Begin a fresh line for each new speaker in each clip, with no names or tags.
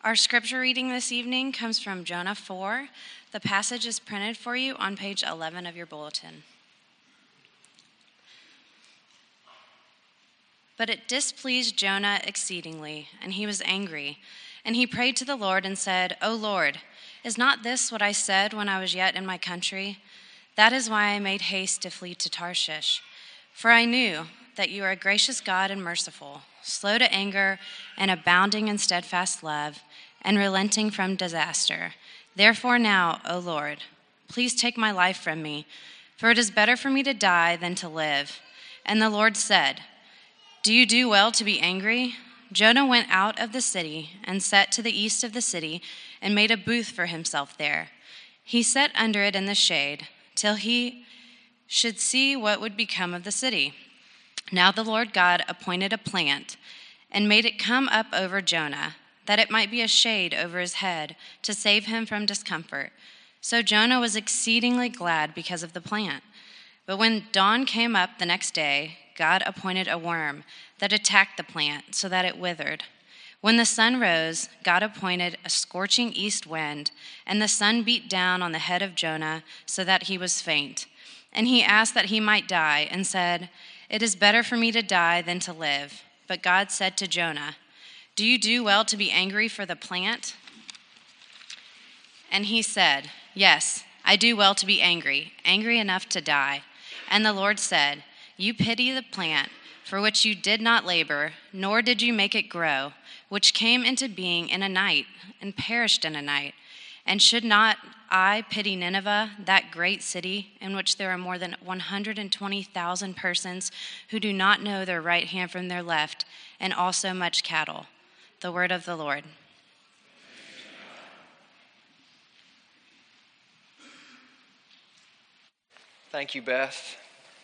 Our scripture reading this evening comes from Jonah 4. The passage is printed for you on page 11 of your bulletin. But it displeased Jonah exceedingly, and he was angry. And he prayed to the Lord and said, O Lord, is not this what I said when I was yet in my country? That is why I made haste to flee to Tarshish. For I knew that you are a gracious God and merciful, slow to anger and abounding in steadfast love, and relenting from disaster. Therefore now, O Lord, please take my life from me, for it is better for me to die than to live. And the Lord said, Do you do well to be angry? Jonah went out of the city and sat to the east of the city and made a booth for himself there. He sat under it in the shade till he should see what would become of the city. Now the Lord God appointed a plant and made it come up over Jonah, that it might be a shade over his head to save him from discomfort. So Jonah was exceedingly glad because of the plant. But when dawn came up the next day, God appointed a worm that attacked the plant so that it withered. When the sun rose, God appointed a scorching east wind, and the sun beat down on the head of Jonah so that he was faint. And he asked that he might die and said, It is better for me to die than to live. But God said to Jonah, Do you do well to be angry for the plant? And he said, Yes, I do well to be angry enough to die. And the Lord said, You pity the plant, for which you did not labor, nor did you make it grow, which came into being in a night and perished in a night. And should not I pity Nineveh, that great city, in which there are more than 120,000 persons who do not know their right hand from their left, and also much cattle? The word of the Lord.
Thank you, Beth.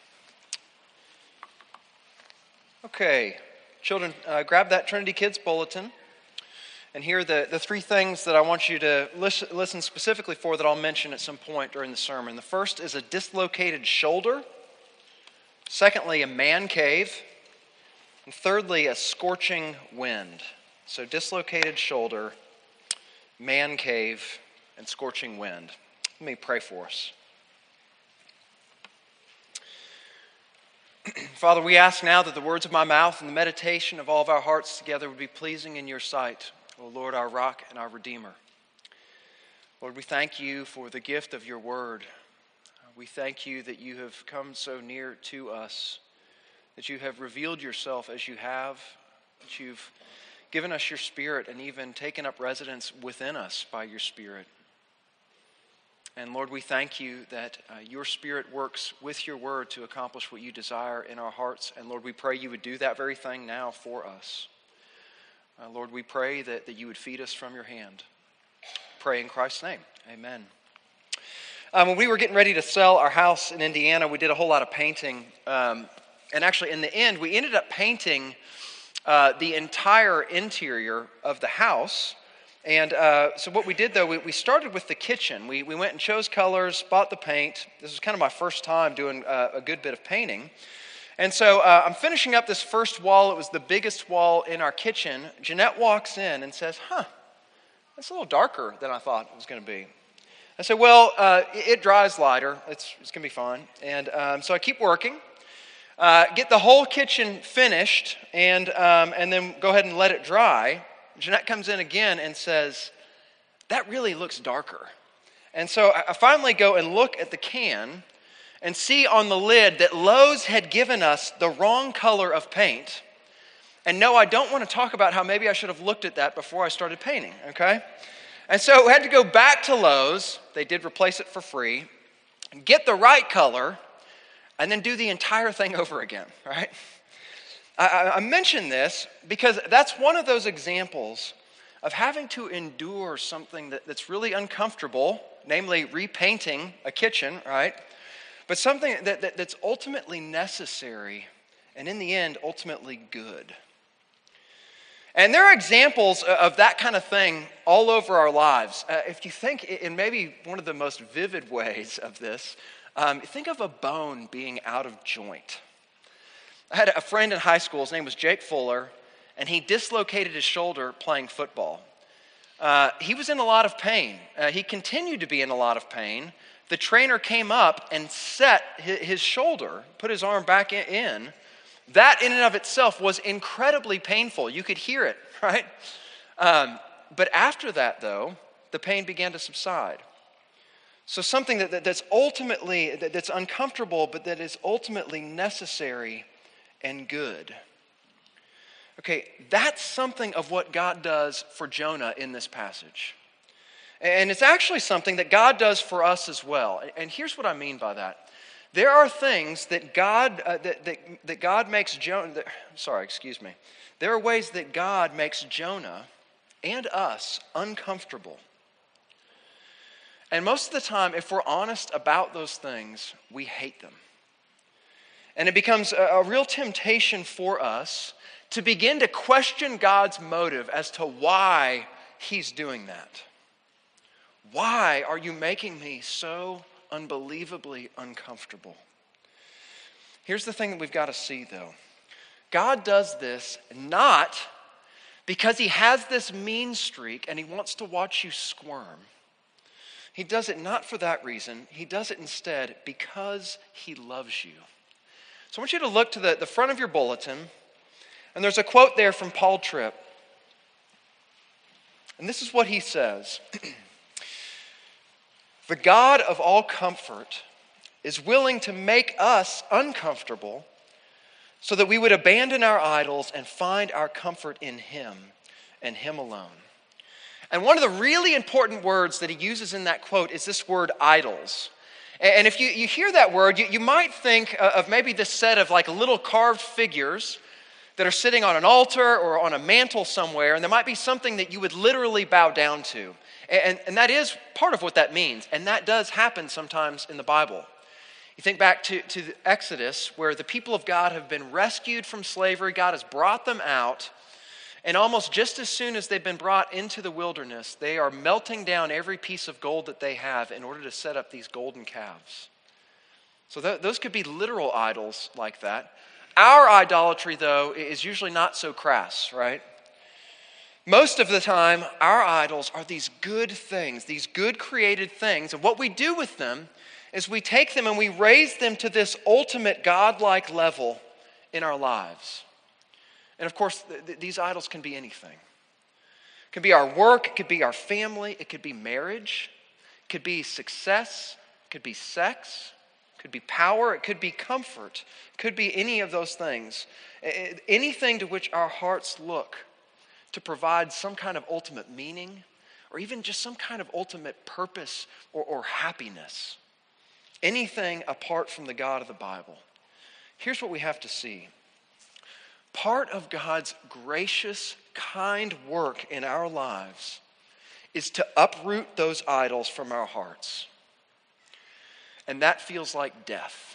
Okay, children, grab that Trinity Kids bulletin. And here are the three things that I want you to listen specifically for that I'll mention at some point during the sermon. The first is a dislocated shoulder. Secondly, a man cave. And thirdly, a scorching wind. So dislocated shoulder, man cave, and scorching wind. Let me pray for us. Father, we ask now that the words of my mouth and the meditation of all of our hearts together would be pleasing in your sight, O Lord, our rock and our redeemer. Lord, we thank you for the gift of your word. We thank you that you have come so near to us, that you have revealed yourself as you have, that you've given us your Spirit and even taken up residence within us by your Spirit. And Lord, we thank you that your Spirit works with your word to accomplish what you desire in our hearts. And Lord, we pray you would do that very thing now for us. Lord, we pray that you would feed us from your hand. Pray in Christ's name. Amen. When we were getting ready to sell our house in Indiana, we did a whole lot of painting. And actually, in the end, we ended up painting the entire interior of the house. And so what we did, though, we started with the kitchen. We went and chose colors, bought the paint. This was kind of my first time doing a good bit of painting. And so I'm finishing up this first wall. It was the biggest wall in our kitchen. Jeanette walks in and says, that's a little darker than I thought it was going to be. I said, well, it dries lighter. It's going to be fine. And so I keep working, get the whole kitchen finished, and then go ahead and let it dry. Jeanette comes in again and says, that really looks darker. And so I finally go and look at the can and see on the lid that Lowe's had given us the wrong color of paint. And no, I don't want to talk about how maybe I should have looked at that before I started painting, okay? And so I had to go back to Lowe's. They did replace it for free, get the right color, and then do the entire thing over again, right? I mention this because that's one of those examples of having to endure something that's really uncomfortable, namely repainting a kitchen, right? But something that's ultimately necessary and in the end, ultimately good. And there are examples of that kind of thing all over our lives. If you think in maybe one of the most vivid ways of this, think of a bone being out of joint. I had a friend in high school, his name was Jake Fuller, and he dislocated his shoulder playing football. he was in a lot of pain. He continued to be in a lot of pain. The trainer came up and set his shoulder, put his arm back in. That in and of itself was incredibly painful. You could hear it, right? But after that, though, the pain began to subside. So something that's ultimately, that's uncomfortable, but that is ultimately necessary and good. Okay, that's something of what God does for Jonah in this passage. And it's actually something that God does for us as well. And here's what I mean by that. There are things that God makes Jonah. There are ways that God makes Jonah and us uncomfortable. And most of the time, if we're honest about those things, we hate them. And it becomes a real temptation for us to begin to question God's motive as to why he's doing that. Why are you making me so unbelievably uncomfortable? Here's the thing that we've got to see, though. God does this not because he has this mean streak and he wants to watch you squirm. He does it not for that reason. He does it instead because he loves you. So I want you to look to the front of your bulletin, and there's a quote there from Paul Tripp. And this is what he says. The God of all comfort is willing to make us uncomfortable so that we would abandon our idols and find our comfort in him and him alone. And one of the really important words that he uses in that quote is this word idols. And if you hear that word, you might think of maybe this set of like little carved figures that are sitting on an altar or on a mantle somewhere, and there might be something that you would literally bow down to. And that is part of what that means, and that does happen sometimes in the Bible. You think back to the Exodus, where the people of God have been rescued from slavery. God has brought them out, and almost just as soon as they've been brought into the wilderness, they are melting down every piece of gold that they have in order to set up these golden calves. So those could be literal idols like that. Our idolatry, though, is usually not so crass, right? Most of the time, our idols are these good things, these good created things. And what we do with them is we take them and we raise them to this ultimate godlike level in our lives. And of course, these idols can be anything. It could be our work, it could be our family, it could be marriage, it could be success, it could be sex, it could be power, it could be comfort, it could be any of those things. Anything to which our hearts look to provide some kind of ultimate meaning or even just some kind of ultimate purpose or happiness. Anything apart from the God of the Bible. Here's what we have to see. Part of God's gracious, kind work in our lives is to uproot those idols from our hearts. And that feels like death.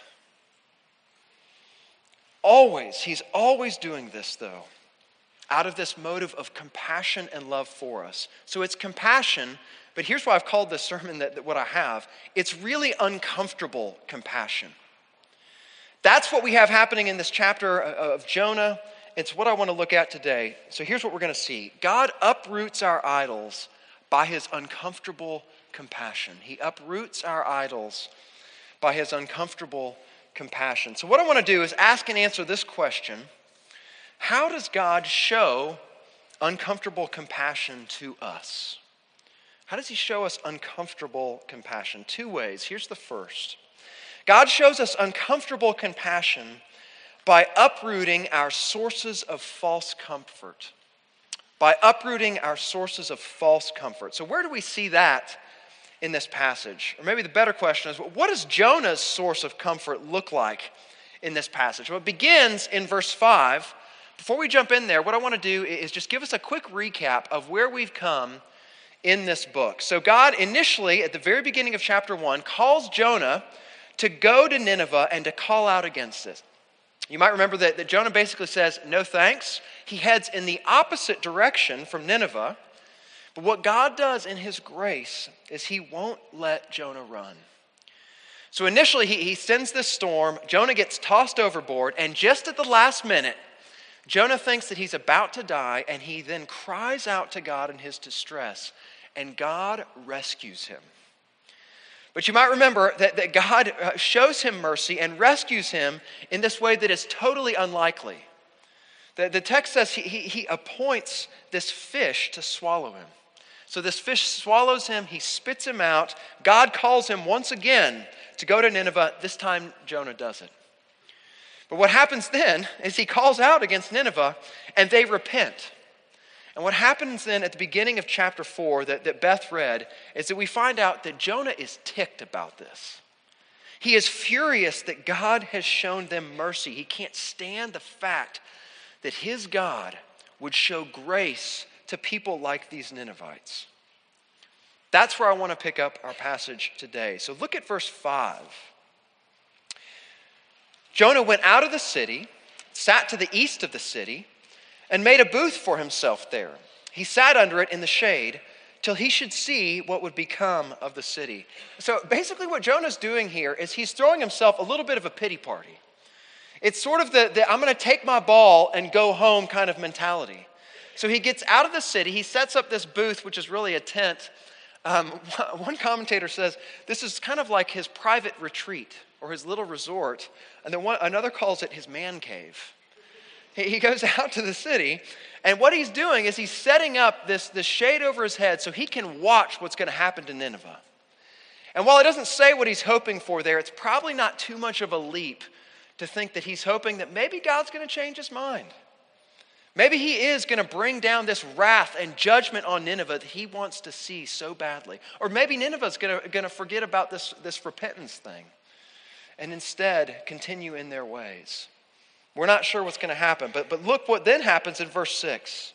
He's always doing this, though, out of this motive of compassion and love for us. So it's compassion, but here's why I've called this sermon what I have. It's really uncomfortable compassion. That's what we have happening in this chapter of Jonah. It's what I want to look at today. So here's what we're going to see. God uproots our idols by his uncomfortable compassion. He uproots our idols by his uncomfortable compassion. So what I want to do is ask and answer this question. How does God show uncomfortable compassion to us? How does he show us uncomfortable compassion? Two ways. Here's the first. God shows us uncomfortable compassion by uprooting our sources of false comfort. By uprooting our sources of false comfort. So where do we see that in this passage? Or maybe the better question is, what does Jonah's source of comfort look like in this passage? Well, it begins in verse 5. Before we jump in there, what I want to do is just give us a quick recap of where we've come in this book. So God initially, at the very beginning of chapter 1, calls Jonah to go to Nineveh and to call out against it. You might remember that Jonah basically says, no thanks. He heads in the opposite direction from Nineveh. But what God does in his grace is he won't let Jonah run. So initially he sends this storm. Jonah gets tossed overboard. And just at the last minute, Jonah thinks that he's about to die, and he then cries out to God in his distress, and God rescues him. But you might remember that God shows him mercy and rescues him in this way that is totally unlikely. The text says he appoints this fish to swallow him. So this fish swallows him, he spits him out. God calls him once again to go to Nineveh. This time Jonah does it. But what happens then is he calls out against Nineveh and they repent. And what happens then at the beginning of chapter 4 that Beth read is that we find out that Jonah is ticked about this. He is furious that God has shown them mercy. He can't stand the fact that his God would show grace to people like these Ninevites. That's where I want to pick up our passage today. So look at verse 5. Jonah went out of the city, sat to the east of the city, and made a booth for himself there. He sat under it in the shade till he should see what would become of the city. So basically what Jonah's doing here is he's throwing himself a little bit of a pity party. It's sort of the I'm going to take my ball and go home kind of mentality. So he gets out of the city, he sets up this booth, which is really a tent. One commentator says this is kind of like his private retreat or his little resort. And then another calls it his man cave. He goes out to the city, and what he's doing is he's setting up this shade over his head so he can watch what's going to happen to Nineveh. And while it doesn't say what he's hoping for there, it's probably not too much of a leap to think that he's hoping that maybe God's going to change his mind. Maybe he is going to bring down this wrath and judgment on Nineveh that he wants to see so badly. Or maybe Nineveh's going to forget about this repentance thing and instead continue in their ways. We're not sure what's going to happen, but look what then happens in verse 6.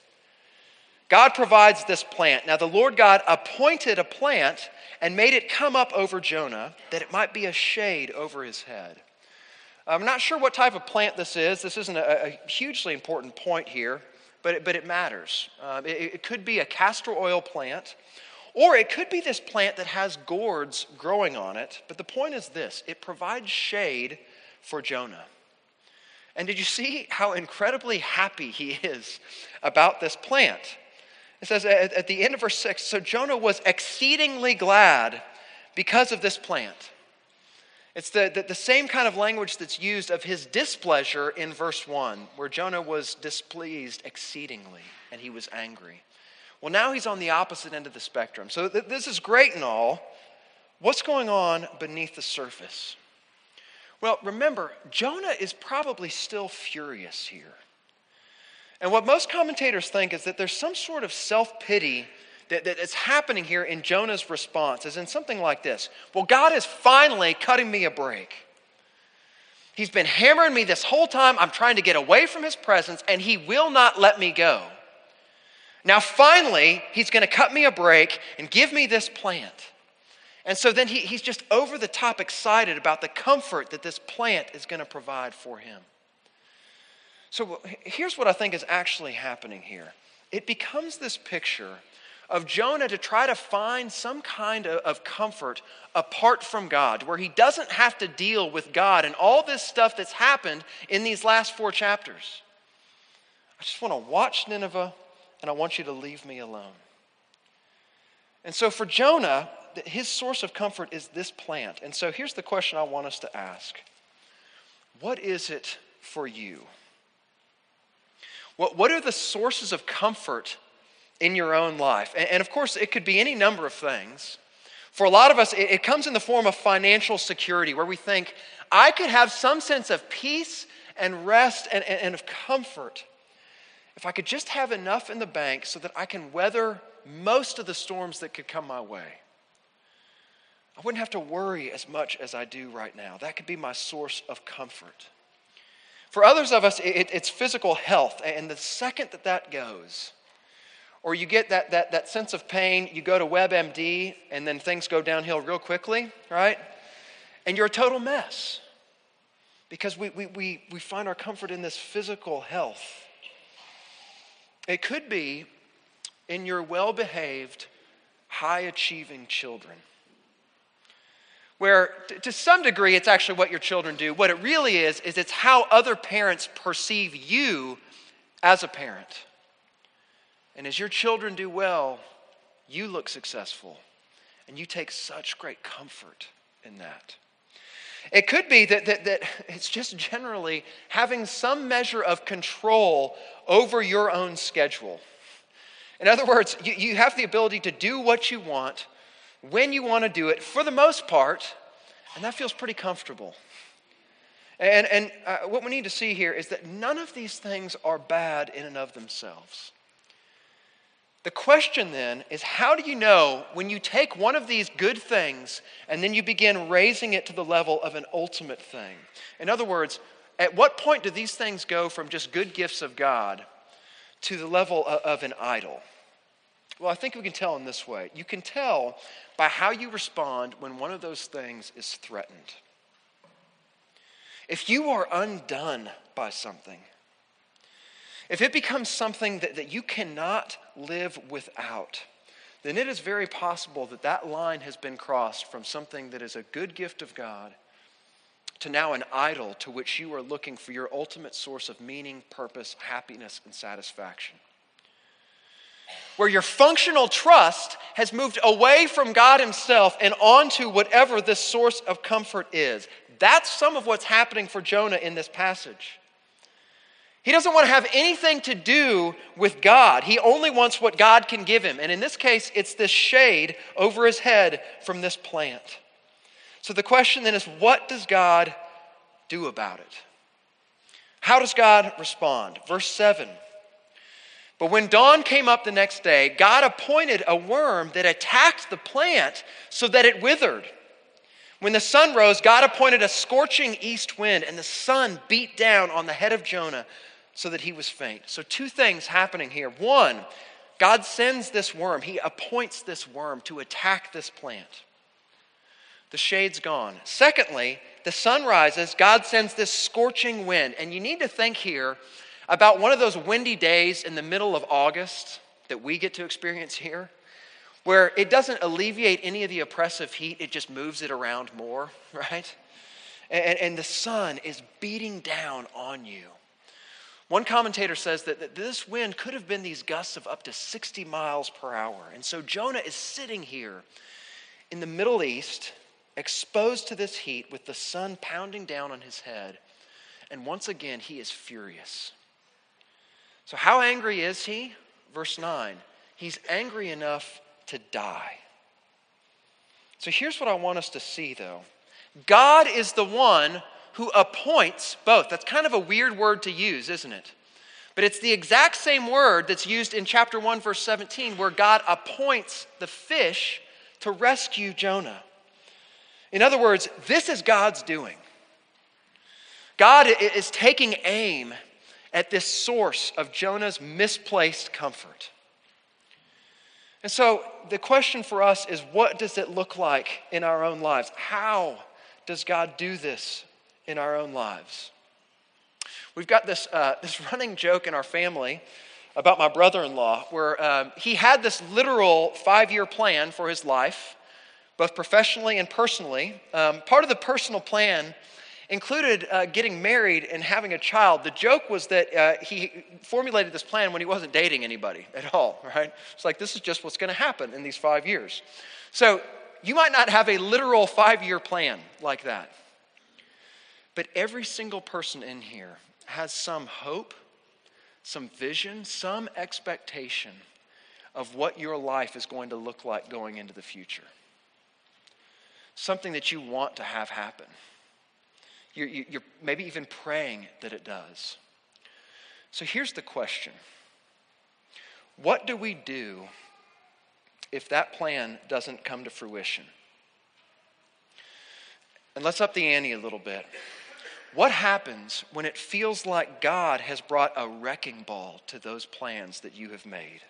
God provides this plant. Now the Lord God appointed a plant and made it come up over Jonah that it might be a shade over his head. I'm not sure what type of plant this is. This isn't a hugely important point here, but it matters. It could be a castor oil plant, or it could be this plant that has gourds growing on it. But the point is this: it provides shade for Jonah. And did you see how incredibly happy he is about this plant? It says at the end of verse 6, so Jonah was exceedingly glad because of this plant. It's the same kind of language that's used of his displeasure in verse 1, where Jonah was displeased exceedingly and he was angry. Well, now he's on the opposite end of the spectrum. So this is great and all. What's going on beneath the surface? Well, remember, Jonah is probably still furious here. And what most commentators think is that there's some sort of self-pity that is happening here in Jonah's response, as in something like this. Well, God is finally cutting me a break. He's been hammering me this whole time. I'm trying to get away from his presence, and he will not let me go. Now, finally, he's going to cut me a break and give me this plant. And so then he's just over the top excited about the comfort that this plant is going to provide for him. So here's what I think is actually happening here. It becomes this picture of Jonah to try to find some kind of comfort apart from God, where he doesn't have to deal with God and all this stuff that's happened in these last 4 chapters. I just want to watch Nineveh, and I want you to leave me alone. And so for Jonah, his source of comfort is this plant. And so here's the question I want us to ask. What is it for you? What are the sources of comfort in your own life? And of course, it could be any number of things. For a lot of us, it comes in the form of financial security, where we think, I could have some sense of peace and rest and of comfort if I could just have enough in the bank so that I can weather most of the storms that could come my way. I wouldn't have to worry as much as I do right now. That could be my source of comfort. For others of us, it's physical health. And the second that goes, or you get that sense of pain, you go to WebMD, and then things go downhill real quickly, right? And you're a total mess. Because we find our comfort in this physical health. It could be in your well-behaved, high-achieving children. Where, to some degree, it's actually what your children do. What it really is it's how other parents perceive you as a parent. And as your children do well, you look successful. And you take such great comfort in that. It could be that it's just generally having some measure of control over your own schedule. In other words, you have the ability to do what you want, when you want to do it, for the most part, and that feels pretty comfortable. And what we need to see here is that none of these things are bad in and of themselves. The question then is, how do you know when you take one of these good things and then you begin raising it to the level of an ultimate thing? In other words, at what point do these things go from just good gifts of God to the level of an idol? Well, I think we can tell in this way. You can tell by how you respond when one of those things is threatened. If you are undone by something, if it becomes something that you cannot live without, then it is very possible that that line has been crossed from something that is a good gift of God to now an idol to which you are looking for your ultimate source of meaning, purpose, happiness, and satisfaction. Where your functional trust has moved away from God himself and onto whatever this source of comfort is. That's some of what's happening for Jonah in this passage. He doesn't want to have anything to do with God. He only wants what God can give him. And in this case, it's this shade over his head from this plant. So the question then is, what does God do about it? How does God respond? Verse 7. But when dawn came up the next day, God appointed a worm that attacked the plant so that it withered. When the sun rose, God appointed a scorching east wind, and the sun beat down on the head of Jonah so that he was faint. So two things happening here. One, God sends this worm. He appoints this worm to attack this plant. The shade's gone. Secondly, the sun rises. God sends this scorching wind. And you need to think here about one of those windy days in the middle of August that we get to experience here, where it doesn't alleviate any of the oppressive heat, it just moves it around more, right? And the sun is beating down on you. One commentator says that this wind could have been these gusts of up to 60 miles per hour. And so Jonah is sitting here in the Middle East, exposed to this heat with the sun pounding down on his head. And once again, he is furious. So how angry is he? Verse 9. He's angry enough to die. So here's what I want us to see, though. God is the one who appoints both. That's kind of a weird word to use, isn't it? But it's the exact same word that's used in chapter 1, verse 17, where God appoints the fish to rescue Jonah. In other words, this is God's doing. God is taking aim at this source of Jonah's misplaced comfort. And so the question for us is, what does it look like in our own lives? How does God do this in our own lives? We've got this running joke in our family about my brother-in-law where he had this literal 5-year plan for his life, both professionally and personally. Part of the personal plan included getting married and having a child. The joke was that he formulated this plan when he wasn't dating anybody at all, right? It's like, this is just what's going to happen in these 5 years. So you might not have a literal 5-year plan like that. But every single person in here has some hope, some vision, some expectation of what your life is going to look like going into the future. Something that you want to have happen. You're maybe even praying that it does. So here's the question. What do we do if that plan doesn't come to fruition? And let's up the ante a little bit. What happens when it feels like God has brought a wrecking ball to those plans that you have made?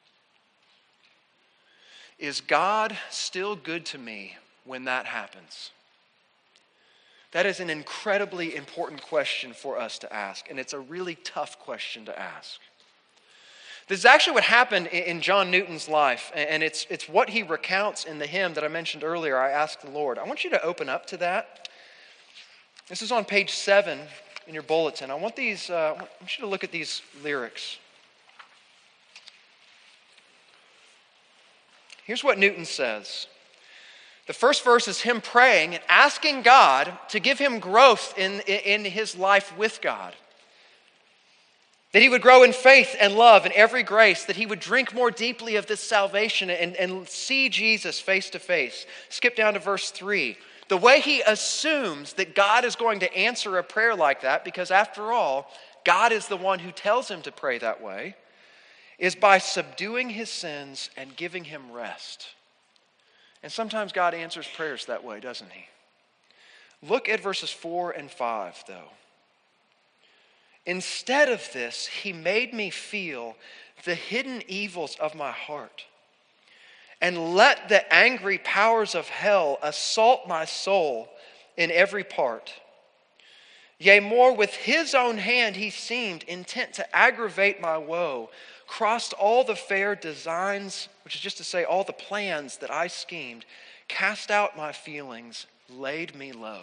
Is God still good to me when that happens? That is an incredibly important question for us to ask, and it's a really tough question to ask. This is actually what happened in John Newton's life, and it's what he recounts in the hymn that I mentioned earlier, I Ask the Lord. I want you to open up to that. This is on page 7 in your bulletin, I want you to look at these lyrics. Here's what Newton says. The first verse is him praying and asking God to give him growth in his life with God. That he would grow in faith and love and every grace, that he would drink more deeply of this salvation and see Jesus face to face. Skip down to verse 3. The way he assumes that God is going to answer a prayer like that, because after all, God is the one who tells him to pray that way, is by subduing his sins and giving him rest. And sometimes God answers prayers that way, doesn't he? Look at verses 4 and 5, though. Instead of this, he made me feel the hidden evils of my heart, and let the angry powers of hell assault my soul in every part. Yea, more, with his own hand he seemed intent to aggravate my woe, crossed all the fair designs, which is just to say all the plans that I schemed, cast out my feelings, laid me low.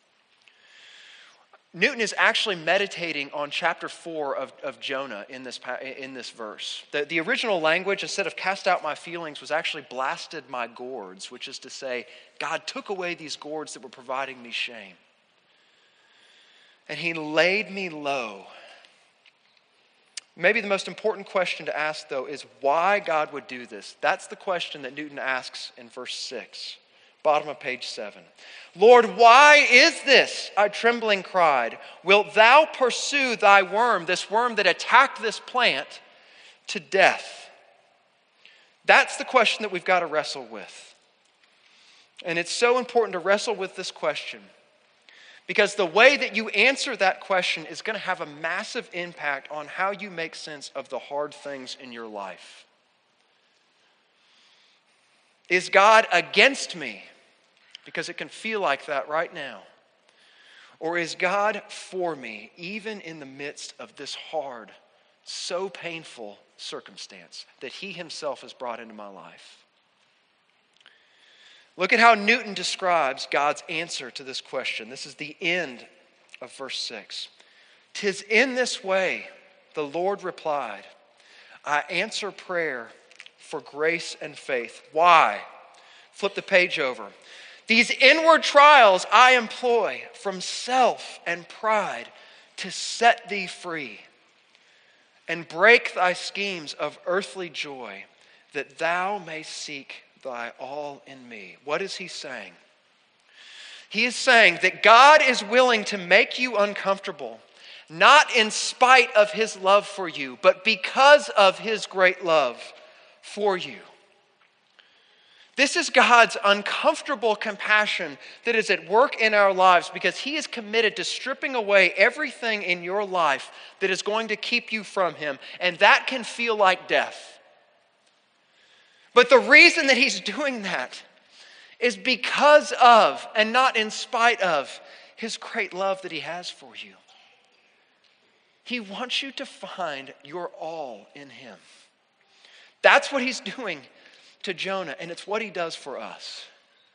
Newton is actually meditating on chapter 4 of Jonah in this verse. The original language, instead of cast out my feelings, was actually blasted my gourds, which is to say, God took away these gourds that were providing me shame. And he laid me low. Maybe the most important question to ask, though, is why God would do this. That's the question that Newton asks in verse 6. Bottom of page 7. Lord, why is this? I trembling cried. Wilt thou pursue thy worm, this worm that attacked this plant, to death? That's the question that we've got to wrestle with. And it's so important to wrestle with this question, because the way that you answer that question is going to have a massive impact on how you make sense of the hard things in your life. Is God against me? Because it can feel like that right now. Or is God for me, even in the midst of this hard, so painful circumstance that he himself has brought into my life? Look at how Newton describes God's answer to this question. This is the end of verse 6. 'Tis in this way, the Lord replied, I answer prayer for grace and faith. Why? Flip the page over. These inward trials I employ from self and pride to set thee free and break thy schemes of earthly joy, that thou mayst seek thy all in me. What is he saying? He is saying that God is willing to make you uncomfortable, not in spite of his love for you, but because of his great love for you. This is God's uncomfortable compassion that is at work in our lives, because he is committed to stripping away everything in your life that is going to keep you from him, and that can feel like death. But the reason that he's doing that is because of, and not in spite of, his great love that he has for you. He wants you to find your all in him. That's what he's doing to Jonah, and it's what he does for us.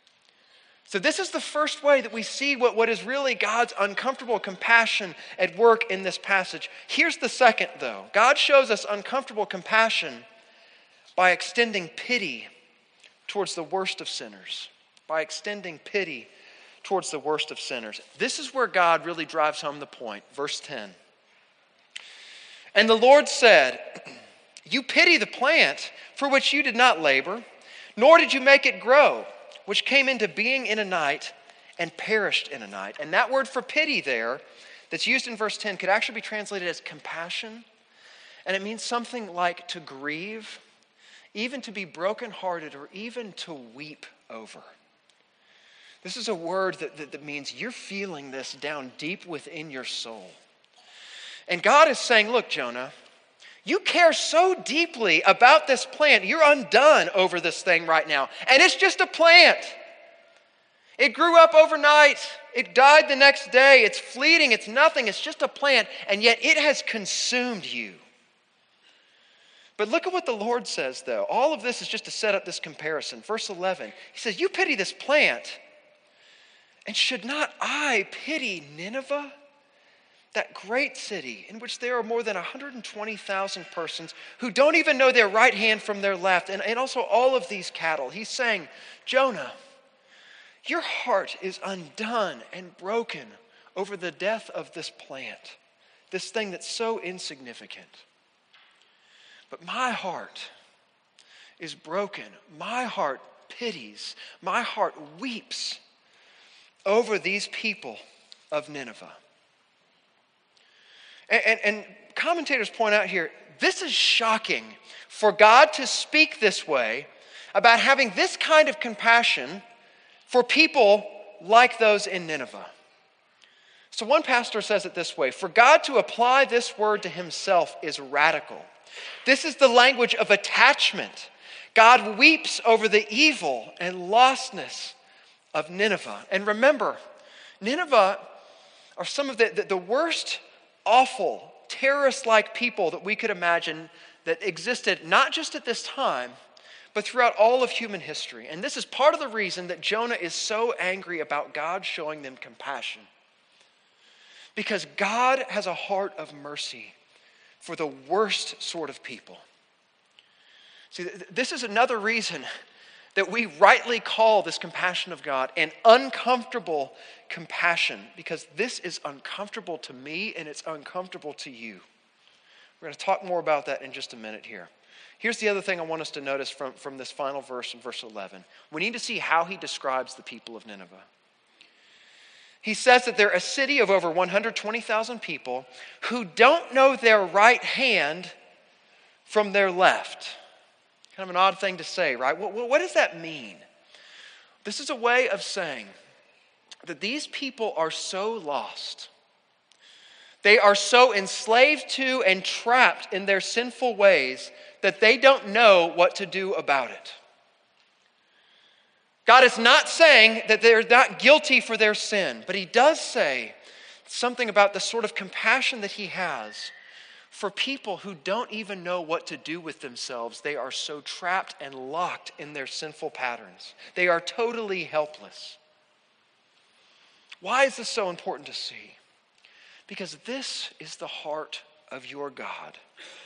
So this is the first way that we see what is really God's uncomfortable compassion at work in this passage. Here's the second, though. God shows us uncomfortable compassion by extending pity towards the worst of sinners. By extending pity towards the worst of sinners. This is where God really drives home the point. Verse 10. And the Lord said, you pity the plant for which you did not labor, nor did you make it grow, which came into being in a night and perished in a night. And that word for pity there, that's used in verse 10, could actually be translated as compassion. And it means something like to grieve, even to be brokenhearted, or even to weep over. This is a word that means you're feeling this down deep within your soul. And God is saying, look, Jonah, you care so deeply about this plant. You're undone over this thing right now. And it's just a plant. It grew up overnight. It died the next day. It's fleeting. It's nothing. It's just a plant. And yet it has consumed you. But look at what the Lord says, though. All of this is just to set up this comparison. Verse 11, he says, you pity this plant. And should not I pity Nineveh, that great city in which there are more than 120,000 persons who don't even know their right hand from their left, and also all of these cattle. He's saying, Jonah, your heart is undone and broken over the death of this plant, this thing that's so insignificant. But my heart is broken. My heart pities. My heart weeps over these people of Nineveh. And commentators point out here, this is shocking for God to speak this way about having this kind of compassion for people like those in Nineveh. So one pastor says it this way: for God to apply this word to himself is radical. This is the language of attachment. God weeps over the evil and lostness of Nineveh. And remember, Nineveh are some of the worst, awful, terrorist-like people that we could imagine that existed not just at this time, but throughout all of human history. And this is part of the reason that Jonah is so angry about God showing them compassion. Because God has a heart of mercy for the worst sort of people. See, this is another reason that we rightly call this compassion of God an uncomfortable compassion, because this is uncomfortable to me and it's uncomfortable to you. We're going to talk more about that in just a minute here. Here's the other thing I want us to notice from this final verse in verse 11. We need to see how he describes the people of Nineveh. He says that they're a city of over 120,000 people who don't know their right hand from their left. Kind of an odd thing to say, right? What does that mean? This is a way of saying that these people are so lost. They are so enslaved to and trapped in their sinful ways that they don't know what to do about it. God is not saying that they're not guilty for their sin, but he does say something about the sort of compassion that he has for people who don't even know what to do with themselves. They are so trapped and locked in their sinful patterns. They are totally helpless. Why is this so important to see? Because this is the heart of your God.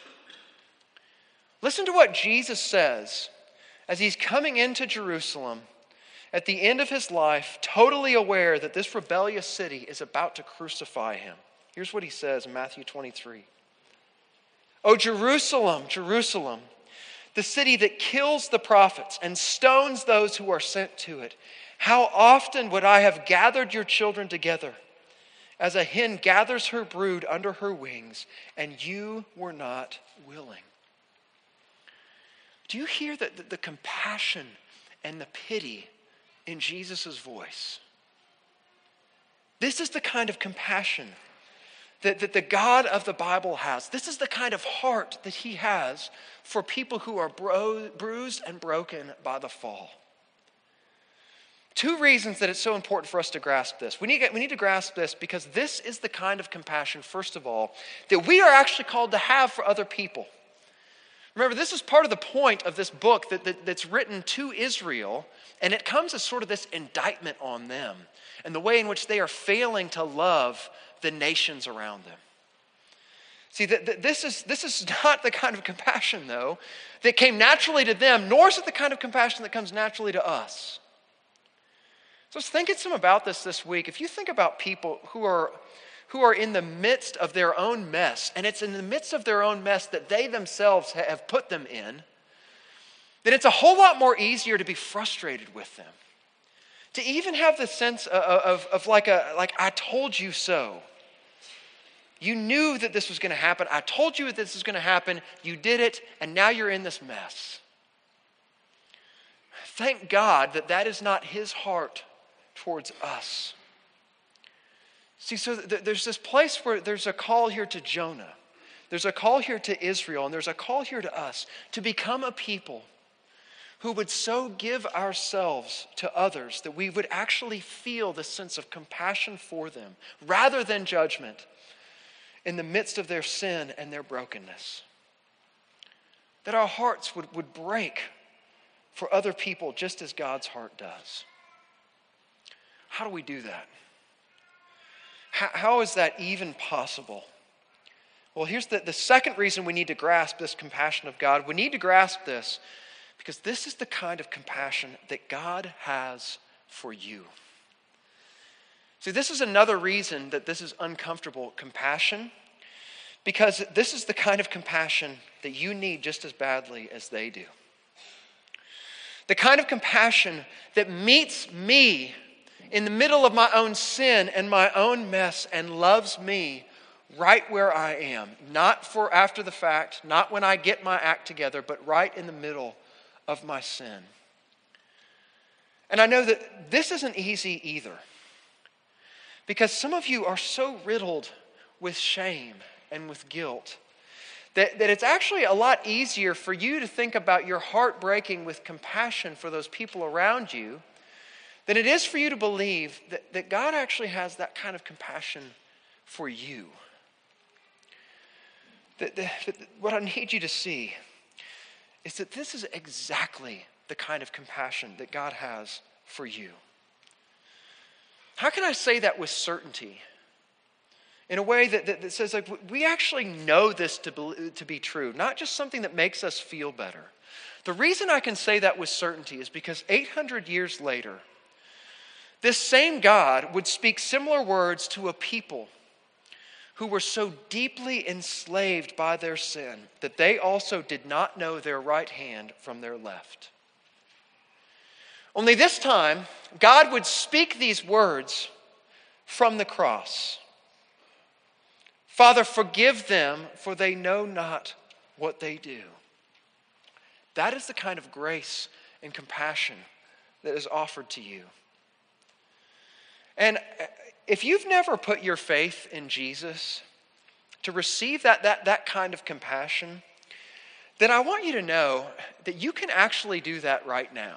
Listen to what Jesus says as he's coming into Jerusalem at the end of his life, totally aware that this rebellious city is about to crucify him. Here's what he says in Matthew 23. "O Jerusalem, Jerusalem, the city that kills the prophets and stones those who are sent to it. How often would I have gathered your children together, as a hen gathers her brood under her wings, and you were not willing." Do you hear the compassion and the pity in Jesus' voice? This is the kind of compassion that the God of the Bible has. This is the kind of heart that he has for people who are bruised and broken by the fall. Two reasons that it's so important for us to grasp this. We need to grasp this because this is the kind of compassion, first of all, that we are actually called to have for other people. Remember, this is part of the point of this book that's written to Israel, and it comes as sort of this indictment on them and the way in which they are failing to love the nations around them. See, this is not the kind of compassion, though, that came naturally to them, nor is it the kind of compassion that comes naturally to us. So I was thinking some about this week. If you think about people who are in the midst of their own mess, and it's in the midst of their own mess that they themselves have put them in, then it's a whole lot more easier to be frustrated with them. To even have the sense of like I told you so. You knew that this was going to happen. I told you that this was going to happen. You did it, and now you're in this mess. Thank God that is not his heart towards us. See, so there's this place where there's a call here to Jonah. There's a call here to Israel, and there's a call here to us to become a people who would so give ourselves to others that we would actually feel the sense of compassion for them rather than judgment in the midst of their sin and their brokenness. That our hearts would break for other people just as God's heart does. How do we do that? How is that even possible? Well, here's the second reason we need to grasp this compassion of God. We need to grasp this because this is the kind of compassion that God has for you. See, this is another reason that this is uncomfortable compassion, because this is the kind of compassion that you need just as badly as they do. The kind of compassion that meets me in the middle of my own sin and my own mess and loves me right where I am. Not for after the fact, not when I get my act together, but right in the middle of my sin. And I know that this isn't easy either, because some of you are so riddled with shame and with guilt that it's actually a lot easier for you to think about your heart breaking with compassion for those people around you than it is for you to believe that God actually has that kind of compassion for you. What I need you to see is that this is exactly the kind of compassion that God has for you. How can I say that with certainty? In a way that says, like, we actually know this to be true, not just something that makes us feel better. The reason I can say that with certainty is because 800 years later, this same God would speak similar words to a people who were so deeply enslaved by their sin that they also did not know their right hand from their left. Only this time, God would speak these words from the cross. Father, forgive them, for they know not what they do. That is the kind of grace and compassion that is offered to you. And if you've never put your faith in Jesus to receive that kind of compassion, then I want you to know that you can actually do that right now.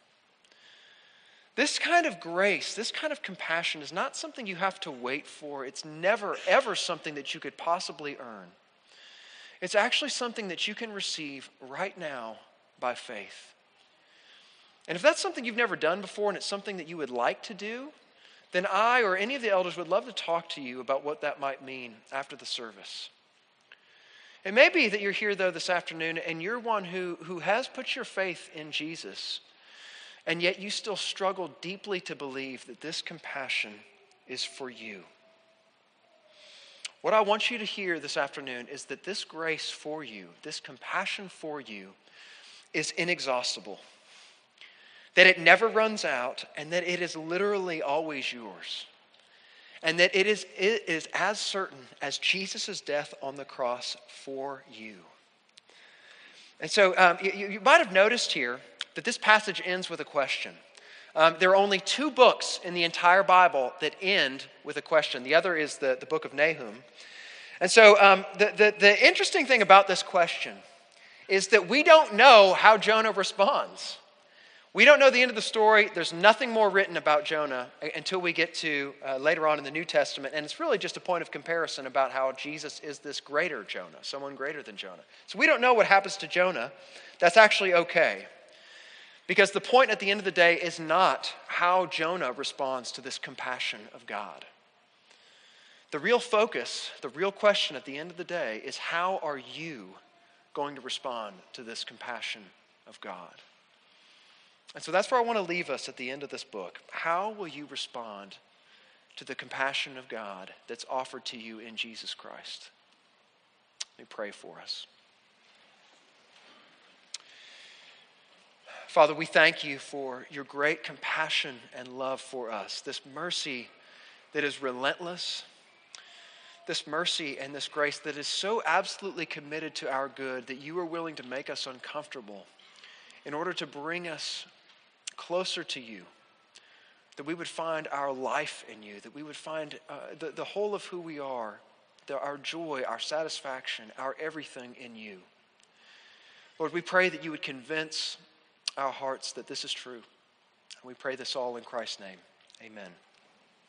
This kind of grace, this kind of compassion is not something you have to wait for. It's never, ever something that you could possibly earn. It's actually something that you can receive right now by faith. And if that's something you've never done before and it's something that you would like to do, then I or any of the elders would love to talk to you about what that might mean after the service. It may be that you're here, though, this afternoon and you're one who has put your faith in Jesus, and yet you still struggle deeply to believe that this compassion is for you. What I want you to hear this afternoon is that this grace for you, this compassion for you, is inexhaustible. That it never runs out, and that it is literally always yours. And that it is as certain as Jesus' death on the cross for you. And so you might have noticed here that this passage ends with a question. There are only 2 books in the entire Bible that end with a question. The other is the book of Nahum. And so the interesting thing about this question is that we don't know how Jonah responds. We don't know the end of the story. There's nothing more written about Jonah until we get to later on in the New Testament. And it's really just a point of comparison about how Jesus is this greater Jonah, someone greater than Jonah. So we don't know what happens to Jonah. That's actually okay. Because the point at the end of the day is not how Jonah responds to this compassion of God. The real focus, the real question at the end of the day is, how are you going to respond to this compassion of God? And so that's where I want to leave us at the end of this book. How will you respond to the compassion of God that's offered to you in Jesus Christ? Let me pray for us. Father, we thank you for your great compassion and love for us, this mercy that is relentless, this mercy and this grace that is so absolutely committed to our good that you are willing to make us uncomfortable in order to bring us closer to you, that we would find our life in you, that we would find the whole of who we are, our joy, our satisfaction, our everything in you. Lord, we pray that you would convince our hearts that this is true. We pray this all in Christ's name. Amen.